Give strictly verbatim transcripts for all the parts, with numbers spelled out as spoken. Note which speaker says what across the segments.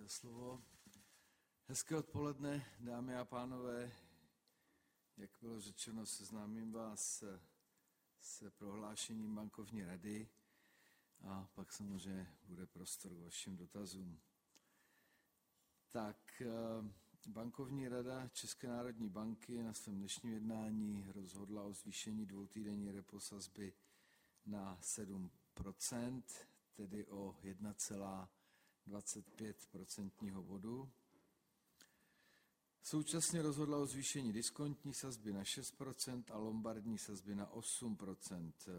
Speaker 1: za slovo. Hezké odpoledne, dámy a pánové. Jak bylo řečeno, seznámím vás se prohlášením bankovní rady a pak samozřejmě bude prostor k vašim dotazům. Tak, bankovní rada České národní banky na svém dnešním jednání rozhodla o zvýšení dvoutýdenní repo sazby na sedm procent, tedy o jedna celá dvacet pět procentního bodu. Současně rozhodla o zvýšení diskontní sazby na šest procent a lombardní sazby na osm procent.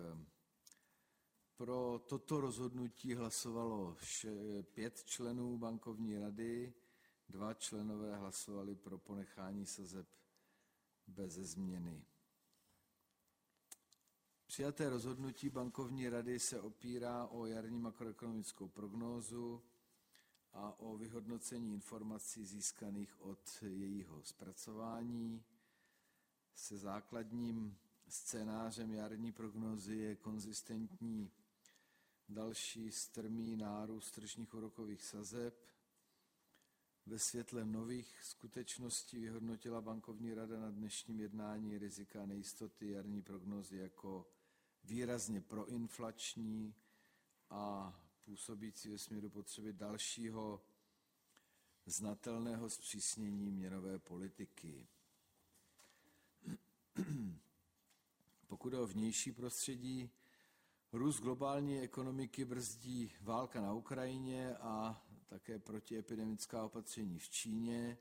Speaker 1: Pro toto rozhodnutí hlasovalo pět členů bankovní rady, dva členové hlasovali pro ponechání sazeb beze změny. Přijaté rozhodnutí bankovní rady se opírá o jarní makroekonomickou prognózu a o vyhodnocení informací získaných od jejího zpracování. Se základním scénářem jarní prognózy je konzistentní další strmý nárůst tržních úrokových sazeb. Ve světle nových skutečností vyhodnotila bankovní rada na dnešním jednání rizika nejistoty jarní prognózy jako výrazně proinflační a působící ve směru potřeby dalšího znatelného zpřísnění měnové politiky. Pokud je o vnější prostředí, růst globální ekonomiky brzdí válka na Ukrajině a také protiepidemická opatření v Číně.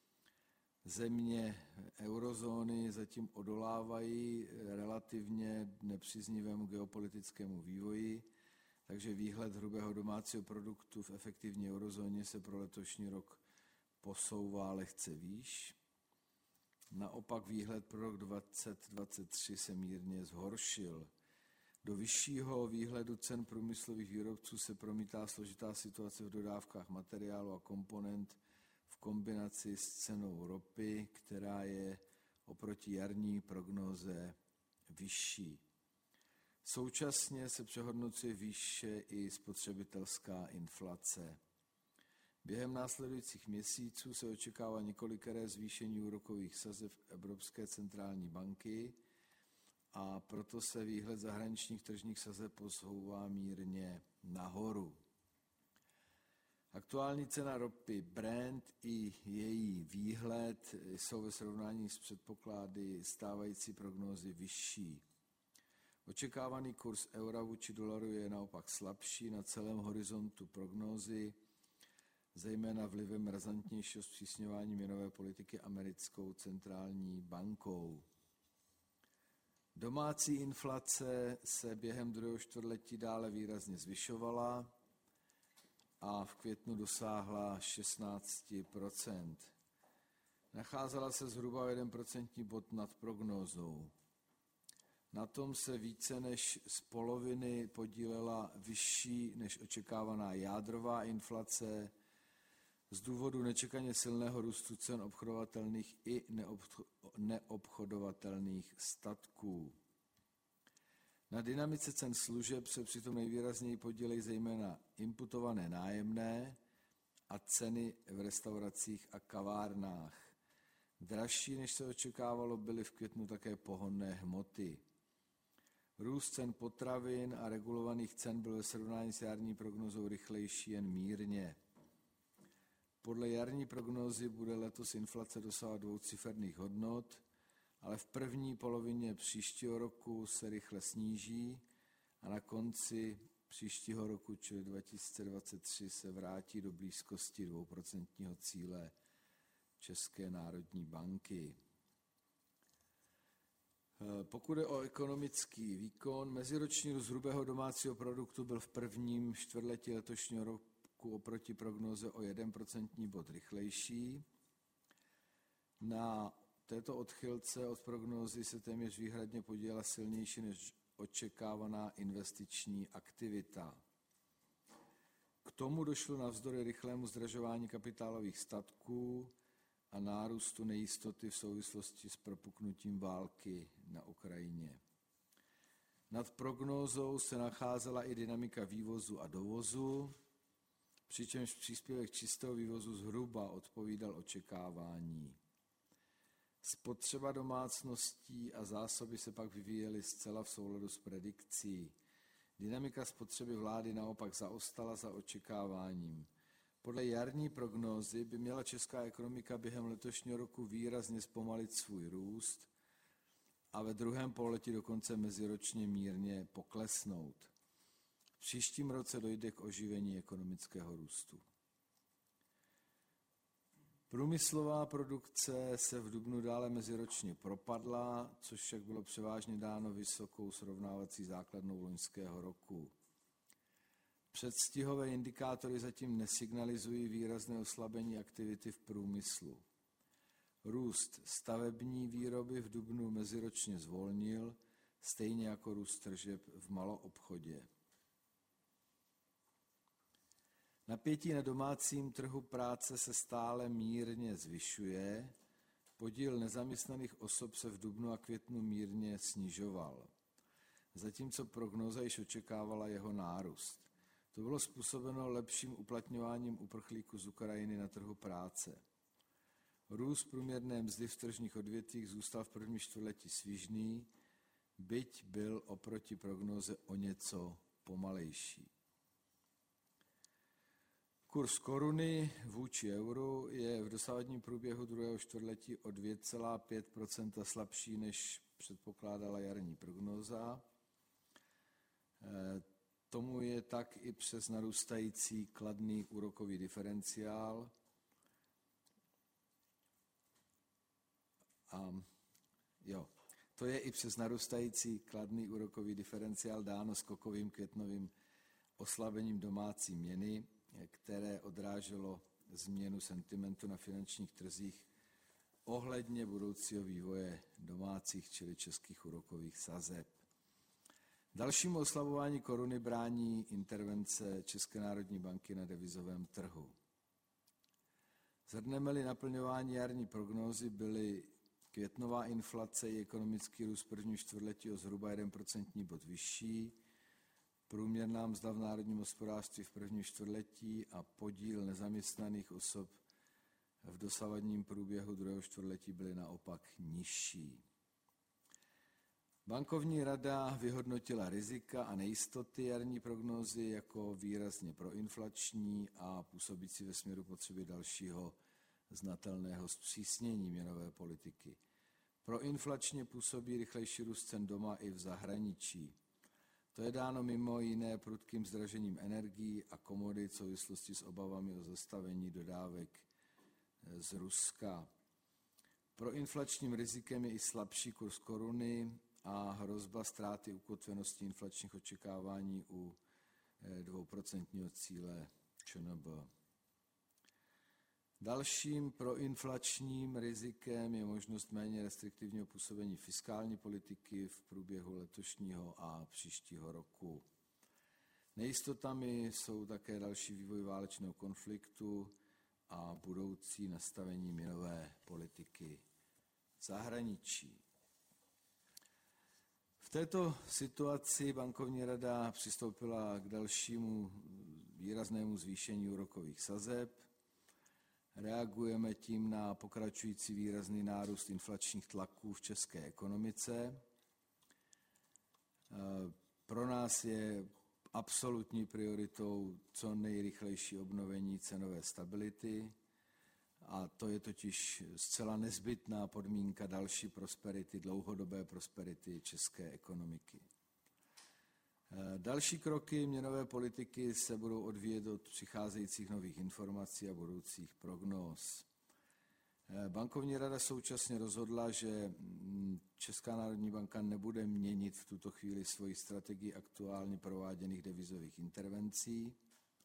Speaker 1: Země eurozóny zatím odolávají relativně nepříznivému geopolitickému vývoji, takže výhled hrubého domácího produktu v efektivní eurozóně se pro letošní rok posouvá lehce výš. Naopak výhled pro rok dvacet dvacet tři se mírně zhoršil. Do vyššího výhledu cen průmyslových výrobců se promítá složitá situace v dodávkách materiálu a komponent v kombinaci s cenou ropy, která je oproti jarní prognóze vyšší. Současně se přehodnocuje výše i spotřebitelská inflace. Během následujících měsíců se očekává několikeré zvýšení úrokových sazeb Evropské centrální banky a proto se výhled zahraničních tržních sazeb posouvá mírně nahoru. Aktuální cena ropy Brent i její výhled jsou ve srovnání s předpoklady stávající prognózy vyšší. Očekávaný kurz eura vůči dolaru je naopak slabší na celém horizontu prognózy, zejména vlivem razantnějšího zpřísňování měnové politiky americkou centrální bankou. Domácí inflace se během druhého čtvrtletí dále výrazně zvyšovala a v květnu dosáhla šestnáct procent. Nacházela se zhruba jeden procentní bod nad prognózou. Na tom se více než z poloviny podílela vyšší než očekávaná jádrová inflace z důvodu nečekaně silného růstu cen obchodovatelných i neobchodovatelných statků. Na dynamice cen služeb se přitom nejvýrazněji podílejí zejména imputované nájemné a ceny v restauracích a kavárnách. Dražší, než se očekávalo, byly v květnu také pohonné hmoty. Růst cen potravin a regulovaných cen byl ve srovnání s jarní prognózou rychlejší jen mírně. Podle jarní prognózy bude letos inflace dosahovat dvouciferných hodnot, ale v první polovině příštího roku se rychle sníží a na konci příštího roku, čili dva tisíce dvacet tři, se vrátí do blízkosti dvouprocentního cíle České národní banky. Pokud je o ekonomický výkon, meziroční růst hrubého domácího produktu byl v prvním čtvrtletí letošního roku oproti prognóze o jeden procentní bod rychlejší. Na této odchylce od prognózy se téměř výhradně podílela silnější než očekávaná investiční aktivita. K tomu došlo navzdory rychlému zdražování kapitálových statků a nárůstu nejistoty v souvislosti s propuknutím války na Ukrajině. Nad prognózou se nacházela i dynamika vývozu a dovozu. přičemž příspěvek čistého vývozu zhruba odpovídal očekávání. Spotřeba domácností a zásoby se pak vyvíjely zcela v souladu s predikcí. Dynamika spotřeby vlády naopak zaostala za očekáváním. Podle jarní prognózy by měla česká ekonomika během letošního roku výrazně zpomalit svůj růst a ve druhém pololetí dokonce meziročně mírně poklesnout. V příštím roce dojde k oživení ekonomického růstu. Průmyslová produkce se v dubnu dále meziročně propadla, což však bylo převážně dáno vysokou srovnávací základnou loňského roku. Předstihové indikátory zatím nesignalizují výrazné oslabení aktivity v průmyslu. Růst stavební výroby v dubnu meziročně zvolnil, stejně jako růst tržeb v maloobchodě. Napětí na domácím trhu práce se stále mírně zvyšuje, podíl nezaměstnaných osob se v dubnu a květnu mírně snižoval, zatímco prognóza již očekávala jeho nárůst. To bylo způsobeno lepším uplatňováním uprchlíků z Ukrajiny na trhu práce. Růst průměrné mzdy v tržních odvětvích zůstal v prvním čtvrtletí svižný, byť byl oproti prognóze o něco pomalejší. Kurz koruny vůči euru je v dosavadním průběhu druhého čtvrtletí o dvě celá pět procenta slabší, než předpokládala jarní prognóza. Tomu je tak i přes narůstající kladný úrokový diferenciál. A jo, to je i přes narůstající kladný úrokový diferenciál dáno skokovým květnovým oslabením domácí měny, které odráželo změnu sentimentu na finančních trzích ohledně budoucího vývoje domácích, čili českých úrokových sazeb. Dalšímu oslabování koruny brání intervence České národní banky na devizovém trhu. Zhrneme-li naplňování jarní prognózy, byly květnová inflace i ekonomický růst první čtvrtletí o zhruba jeden procentní bod vyšší, průměrná mzda v národním hospodářství v prvním čtvrtletí a podíl nezaměstnaných osob v dosavadním průběhu druhého čtvrtletí byly naopak nižší. Bankovní rada vyhodnotila rizika a nejistoty jarní prognózy jako výrazně proinflační a působící ve směru potřeby dalšího znatelného zpřísnění měnové politiky. Proinflačně působí rychlejší růst cen doma i v zahraničí. To je dáno mimo jiné prudkým zdražením energií a komodit v souvislosti s obavami o zastavení dodávek z Ruska. Proinflačním rizikem je i slabší kurz koruny a hrozba ztráty ukotvenosti inflačních očekávání u dvouprocentního cíle ČNB. Dalším proinflačním rizikem je možnost méně restriktivního působení fiskální politiky v průběhu letošního a příštího roku. Nejistotami jsou také další vývoj válečného konfliktu a budoucí nastavení měnové politiky v zahraničí. V této situaci bankovní rada přistoupila k dalšímu výraznému zvýšení úrokových sazeb. Reagujeme tím na pokračující výrazný nárůst inflačních tlaků v české ekonomice. Pro nás je absolutní prioritou co nejrychlejší obnovení cenové stability a to je totiž zcela nezbytná podmínka další prosperity, dlouhodobé prosperity české ekonomiky. Další kroky měnové politiky se budou odvíjet od přicházejících nových informací a budoucích prognóz. Bankovní rada současně rozhodla, že Česká národní banka nebude měnit v tuto chvíli svoji strategii aktuálně prováděných devizových intervencí.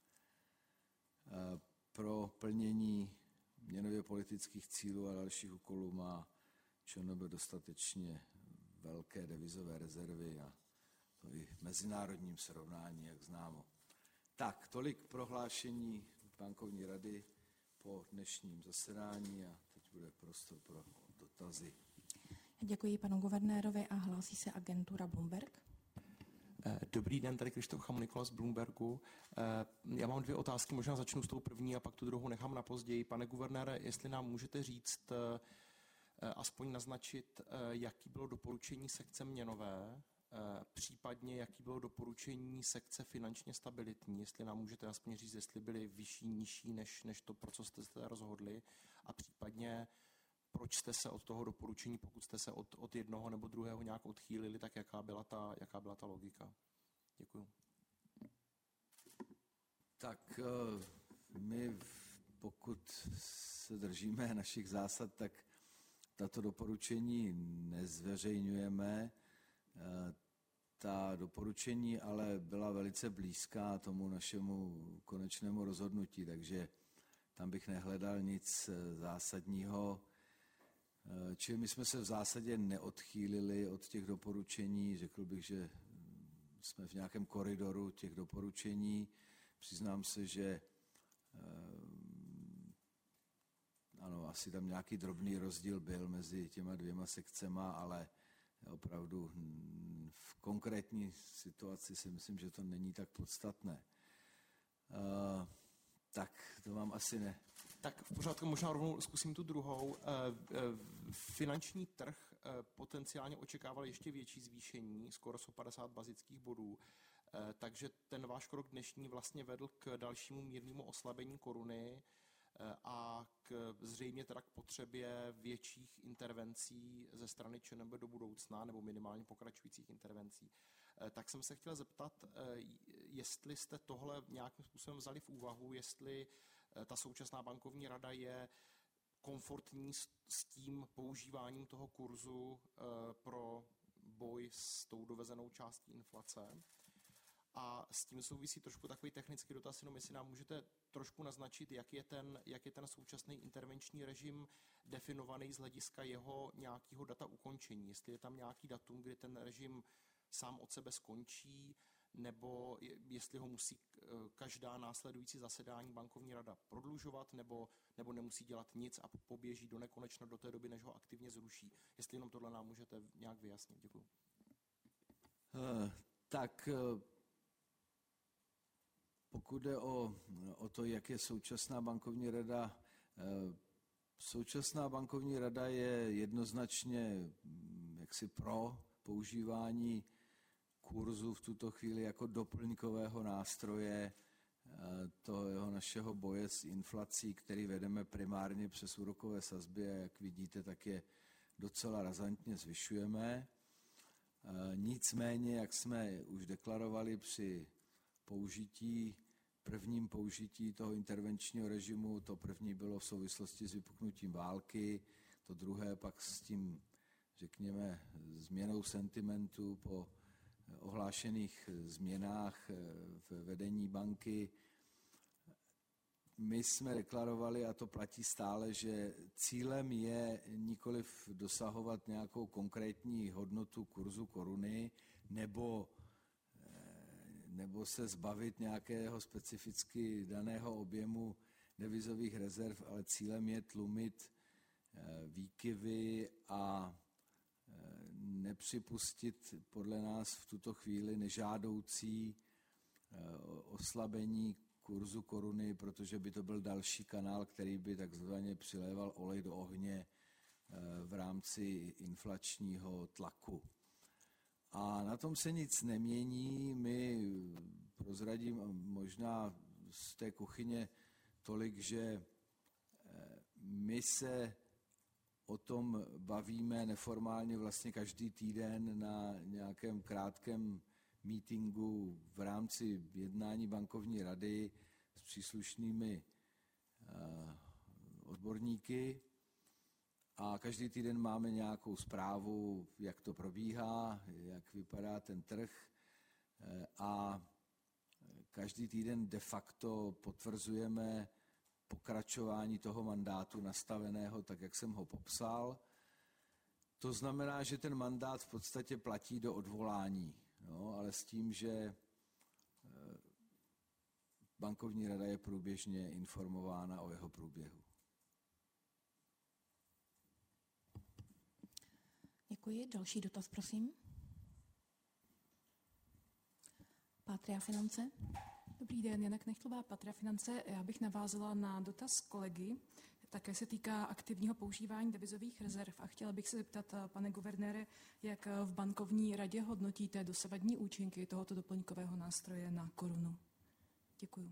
Speaker 1: Pro plnění měnově politických cílů a dalších úkolů má ČNB dostatečně velké devizové rezervy a to i v mezinárodním srovnání, jak známo. Tak, tolik prohlášení bankovní rady po dnešním zasedání a teď bude prostor pro dotazy.
Speaker 2: Děkuji panu guvernérovi a hlásí se agentura Bloomberg. Dobrý den, tady Krištof Chamonikola z Bloombergu. Já mám dvě otázky, možná začnu s tou první a pak tu druhou nechám na později. Pane guvernére, jestli nám můžete říct, aspoň naznačit, jaký bylo doporučení sekce měnové, případně jaký bylo doporučení sekce finančně stabilitní, jestli nám můžete aspoň říct, jestli byly vyšší, nižší, než, než to, pro co jste se rozhodli, a případně proč jste se od toho doporučení, pokud jste se od, od jednoho nebo druhého nějak odchýlili, tak jaká byla ta, jaká byla ta logika? Děkuju.
Speaker 1: Tak my, pokud se držíme našich zásad, tak tato doporučení nezveřejňujeme. Ta doporučení ale byla velice blízká tomu našemu konečnému rozhodnutí, takže tam bych nehledal nic zásadního. Čili my jsme se v zásadě neodchýlili od těch doporučení. Řekl bych, že jsme v nějakém koridoru těch doporučení. Přiznám se, že ano, asi tam nějaký drobný rozdíl byl mezi těma dvěma sekcema, ale opravdu v konkrétní situaci si myslím, že to není tak podstatné. Uh, tak to vám asi ne.
Speaker 2: Tak v pořádku, možná rovnou zkusím tu druhou. Finanční trh potenciálně očekával ještě větší zvýšení, skoro sto padesát bazických bodů. Takže ten váš krok dnešní vlastně vedl k dalšímu mírnému oslabení koruny a k, zřejmě teda k potřebě větších intervencí ze strany ČNB do budoucna, nebo minimálně pokračujících intervencí. Tak jsem se chtěl zeptat, jestli jste tohle nějakým způsobem vzali v úvahu, jestli ta současná bankovní rada je komfortní s tím používáním toho kurzu pro boj s tou dovezenou částí inflace. A s tím souvisí trošku takový technický dotaz, jenom jestli nám můžete trošku naznačit, jak je ten, jak je ten současný intervenční režim definovaný z hlediska jeho nějakého data ukončení. Jestli je tam nějaký datum, kdy ten režim sám od sebe skončí, nebo jestli ho musí každá následující zasedání bankovní rada prodlužovat, nebo, nebo nemusí dělat nic a poběží do nekonečna do té doby, než ho aktivně zruší. Jestli jenom tohle nám můžete nějak vyjasnit. Děkuji.
Speaker 1: Uh, tak uh, pokud jde o, o to, jak je současná bankovní rada, uh, současná bankovní rada je jednoznačně jaksi pro používání kurzu v tuto chvíli jako doplňkového nástroje toho našeho boje s inflací, který vedeme primárně přes úrokové sazby a jak vidíte, tak je docela razantně zvyšujeme. Nicméně, jak jsme už deklarovali při použití, prvním použití toho intervenčního režimu, to první bylo v souvislosti s vypuknutím války, to druhé pak s tím, řekněme, změnou sentimentu po ohlášených změnách v vedení banky. My jsme deklarovali, a to platí stále, že cílem je nikoliv dosahovat nějakou konkrétní hodnotu kurzu koruny nebo, nebo se zbavit nějakého specificky daného objemu devizových rezerv, ale cílem je tlumit výkyvy a nepřipustit podle nás v tuto chvíli nežádoucí oslabení kurzu koruny, protože by to byl další kanál, který by takzvaně přiléval olej do ohně v rámci inflačního tlaku. A na tom se nic nemění. My prozradím možná z té kuchyně tolik, že my se o tom bavíme neformálně vlastně každý týden na nějakém krátkém meetingu v rámci jednání bankovní rady s příslušnými odborníky a každý týden máme nějakou zprávu, jak to probíhá, jak vypadá ten trh a každý týden de facto potvrzujeme pokračování toho mandátu nastaveného tak, jak jsem ho popsal. To znamená, že ten mandát v podstatě platí do odvolání, no, ale s tím, že bankovní rada je průběžně informována o jeho průběhu.
Speaker 3: Děkuji. Další dotaz, prosím. Patria Finance.
Speaker 4: Dobrý den, Jana Knechtlová, Patria Finance. Já bych navázala na dotaz kolegy. Také se týká aktivního používání devizových rezerv a chtěla bych se zeptat, pane guvernére, jak v bankovní radě hodnotíte dosavadní účinky tohoto doplňkového nástroje na korunu. Děkuju.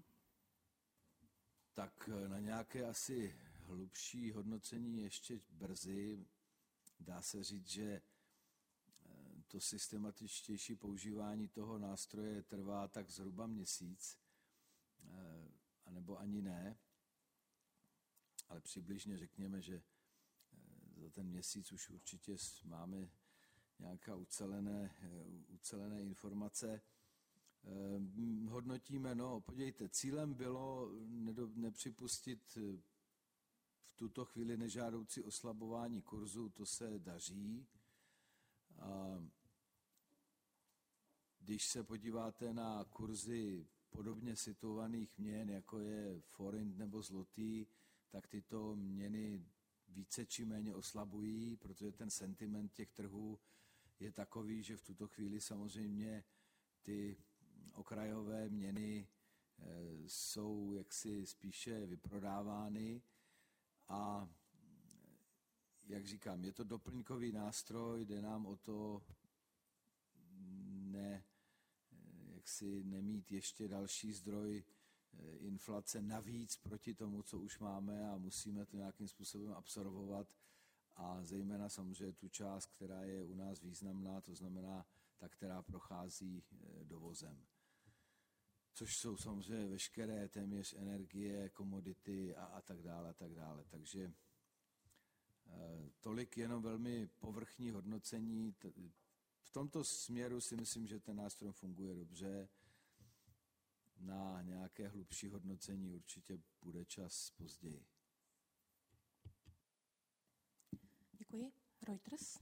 Speaker 1: Tak na nějaké asi hlubší hodnocení ještě brzy. Dá se říct, že to systematičtější používání toho nástroje trvá tak zhruba měsíc, anebo ani ne, ale přibližně řekněme, že za ten měsíc už určitě máme nějaká ucelené, ucelené informace. Hodnotíme, no podívejte, cílem bylo nepřipustit v tuto chvíli nežádoucí oslabování kurzu, to se daří. A když se podíváte na kurzy podobně situovaných měn, jako je forint nebo zlotý, tak tyto měny více či méně oslabují, protože ten sentiment těch trhů je takový, že v tuto chvíli samozřejmě ty okrajové měny jsou jaksi spíše vyprodávány a jak říkám, je to doplňkový nástroj, jde nám o to ne, jaksi nemít ještě další zdroj inflace navíc proti tomu, co už máme a musíme to nějakým způsobem absorbovat a zejména samozřejmě tu část, která je u nás významná, to znamená ta, která prochází dovozem. Což jsou samozřejmě veškeré téměř energie, komodity a, a tak dále, a tak dále. Takže tolik jenom velmi povrchní hodnocení. V tomto směru si myslím, že ten nástroj funguje dobře. Na nějaké hlubší hodnocení určitě bude čas později.
Speaker 3: Děkuji. Reuters.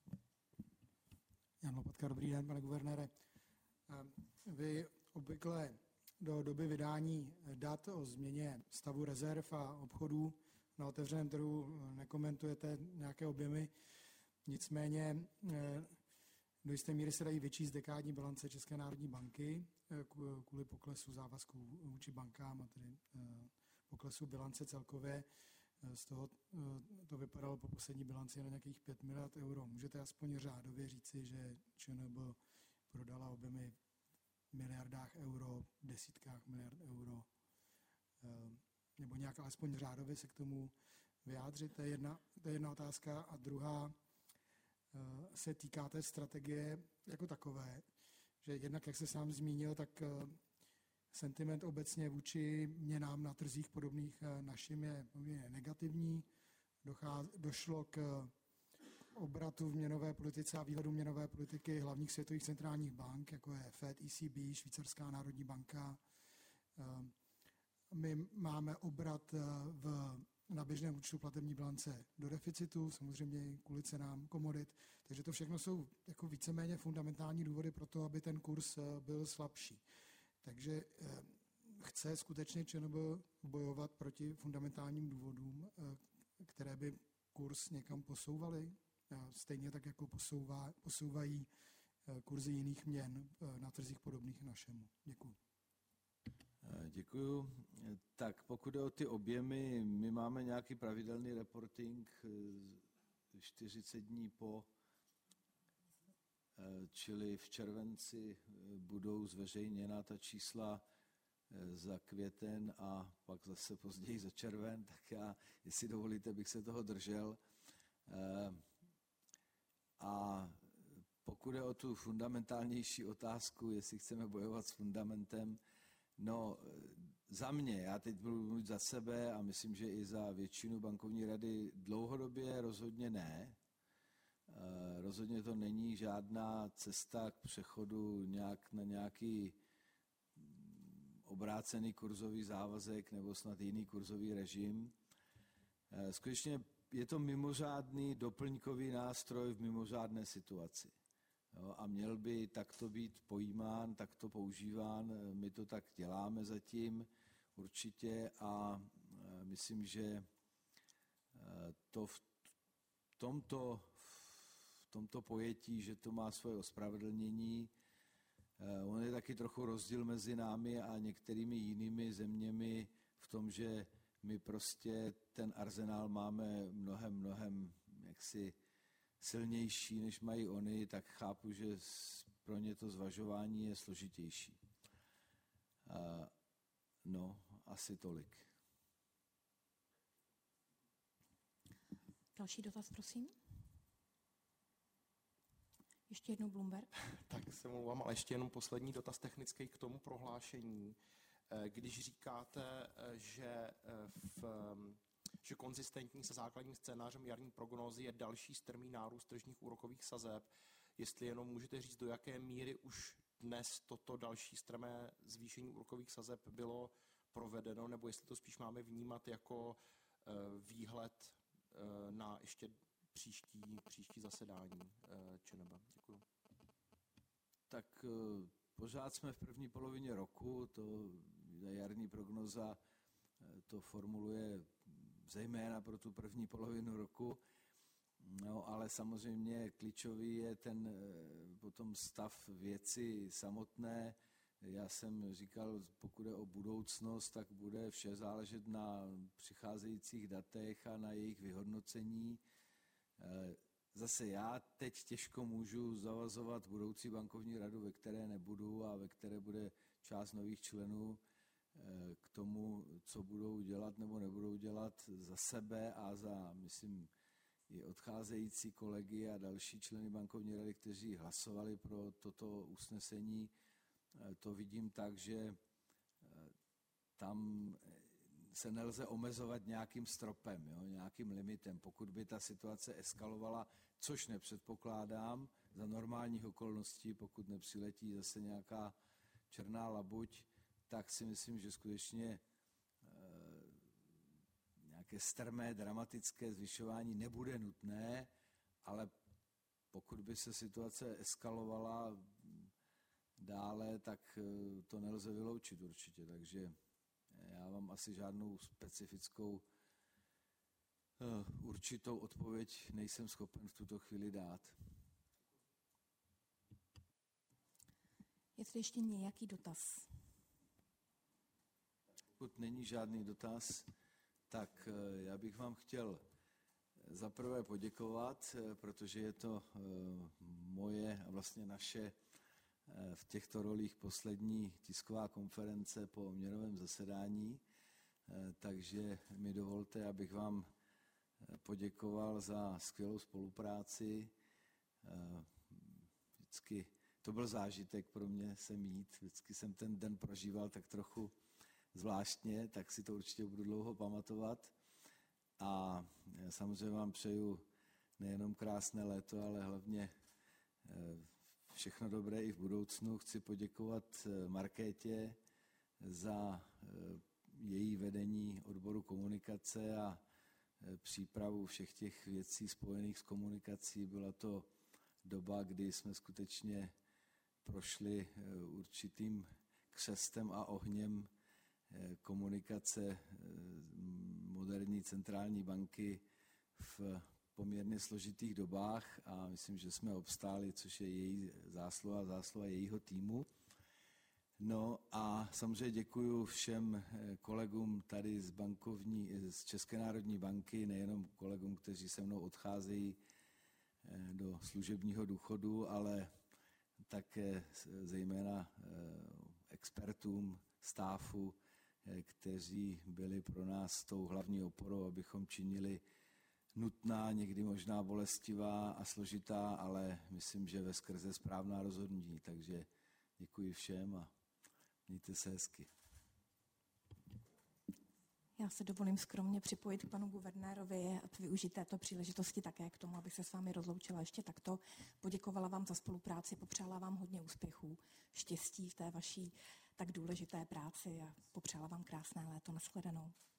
Speaker 5: Jan Lopatka, dobrý den, pane guvernére. Vy obvykle do doby vydání dat o změně stavu rezerv a obchodů na otevřeném trhu nekomentujete nějaké objemy, nicméně do jisté míry se dají vyčíst dekádní bilance České národní banky kvůli poklesu závazků vůči bankám a tedy poklesu bilance celkově. Z toho to vypadalo po poslední bilanci na nějakých pět miliard euro. Můžete aspoň řádově říci, že ČNB prodala objemy v miliardách euro, v desítkách miliard euro, nebo nějak alespoň řádově se k tomu vyjádřit? To je jedna, to je jedna otázka. A druhá se týká té strategie jako takové, že jednak, jak se sám zmínil, tak sentiment obecně vůči měnám na trzích podobných našim je poměrně negativní. Došlo k obratu v měnové politice a výhledu měnové politiky hlavních světových centrálních bank, jako je Fed, E C B, Švýcarská národní banka. My máme obrat v, na běžném účtu platební bilance do deficitu, samozřejmě kvůli cenám komodit. Takže to všechno jsou jako víceméně fundamentální důvody pro to, aby ten kurz byl slabší. Takže chce skutečně ČNB bojovat proti fundamentálním důvodům, které by kurz někam posouvaly, stejně tak, jako posouvá, posouvají kurzy jiných měn na trzích podobných našemu. Děkuji.
Speaker 1: Děkuju. Tak pokud jde o ty objemy, my máme nějaký pravidelný reporting čtyřicet dní po, čili v červenci budou zveřejněna ta čísla za květen a pak zase později za červen, tak já, jestli dovolíte, bych se toho držel. A pokud je o tu fundamentálnější otázku, jestli chceme bojovat s fundamentem, no za mě, já teď budu mluvit za sebe a myslím, že i za většinu bankovní rady dlouhodobě rozhodně ne. Rozhodně to není žádná cesta k přechodu nějak na nějaký obrácený kurzový závazek nebo snad jiný kurzový režim. Skutečně je to mimořádný doplňkový nástroj v mimořádné situaci. Jo, a měl by takto být pojímán, takto používán. My to tak děláme zatím určitě a myslím, že to v tomto, v tomto pojetí, že to má svoje ospravedlnění, On je taky trochu rozdíl mezi námi a některými jinými zeměmi v tom, že my prostě ten arzenál máme mnohem, mnohem jaksi silnější, než mají oni, tak chápu, že pro ně to zvažování je složitější. No, asi tolik.
Speaker 3: Další dotaz, prosím. Ještě jednou Bloomberg.
Speaker 2: Tak se mluvám, ale ještě jenom poslední dotaz technický k tomu prohlášení. Když říkáte, že, v, že konzistentní se základním scénářem jarní prognózy je další strmý nárůst tržních úrokových sazeb, jestli jenom můžete říct, do jaké míry už dnes toto další strmé zvýšení úrokových sazeb bylo provedeno, nebo jestli to spíš máme vnímat jako výhled na ještě příští, příští zasedání ČNB. Děkuji.
Speaker 1: Tak pořád jsme v první polovině roku, to jarní prognoza to formuluje zejména pro tu první polovinu roku, no ale samozřejmě klíčový je ten potom stav věci samotné. Já jsem říkal, pokud je o budoucnost, tak bude vše záležet na přicházejících datech a na jejich vyhodnocení. Zase já teď těžko můžu zavazovat budoucí bankovní radu, ve které nebudu a ve které bude část nových členů k tomu, co budou dělat nebo nebudou dělat za sebe a za, myslím, i odcházející kolegy a další členy bankovní rady, kteří hlasovali pro toto usnesení. To vidím tak, že tam se nelze omezovat nějakým stropem, jo, nějakým limitem. Pokud by ta situace eskalovala, což nepředpokládám, za normálních okolností, pokud nepřiletí zase nějaká černá labuť, tak si myslím, že skutečně e, nějaké strmé, dramatické zvyšování nebude nutné, ale pokud by se situace eskalovala dále, tak to nelze vyloučit určitě. Takže já vám asi žádnou specifickou určitou odpověď nejsem schopen v tuto chvíli dát.
Speaker 3: Je tady ještě nějaký dotaz?
Speaker 1: Pokud není žádný dotaz, tak já bych vám chtěl zaprvé poděkovat, protože je to moje a vlastně naše v těchto rolích poslední tisková konference po měnovém zasedání, takže mi dovolte, abych vám poděkoval za skvělou spolupráci. Vždycky to byl zážitek pro mě se mít, vždycky jsem ten den prožíval tak trochu zvláštně, tak si to určitě budu dlouho pamatovat. A samozřejmě vám přeju nejenom krásné léto, ale hlavně všechno dobré i v budoucnu. Chci poděkovat Markétě za její vedení odboru komunikace a přípravu všech těch věcí spojených s komunikací. Byla to doba, kdy jsme skutečně prošli určitým křestem a ohněm komunikace moderní centrální banky v poměrně složitých dobách a myslím, že jsme obstáli, což je její zásluha, zásluha jejího týmu. No a samozřejmě děkuji všem kolegům tady z bankovní, z České národní banky, nejenom kolegům, kteří se mnou odcházejí do služebního důchodu, ale také zejména expertům, stáfu, kteří byli pro nás tou hlavní oporou, abychom činili nutná, někdy možná bolestivá a složitá, ale myslím, že veskrze správná rozhodnutí. Takže děkuji všem a mějte se hezky.
Speaker 3: Já se dovolím skromně připojit k panu guvernérovi a využít této příležitosti také k tomu, abych se s vámi rozloučila ještě takto. Poděkovala vám za spolupráci, popřála vám hodně úspěchů, štěstí v té vaší tak důležité práci a popřála vám krásné léto. Nashledanou.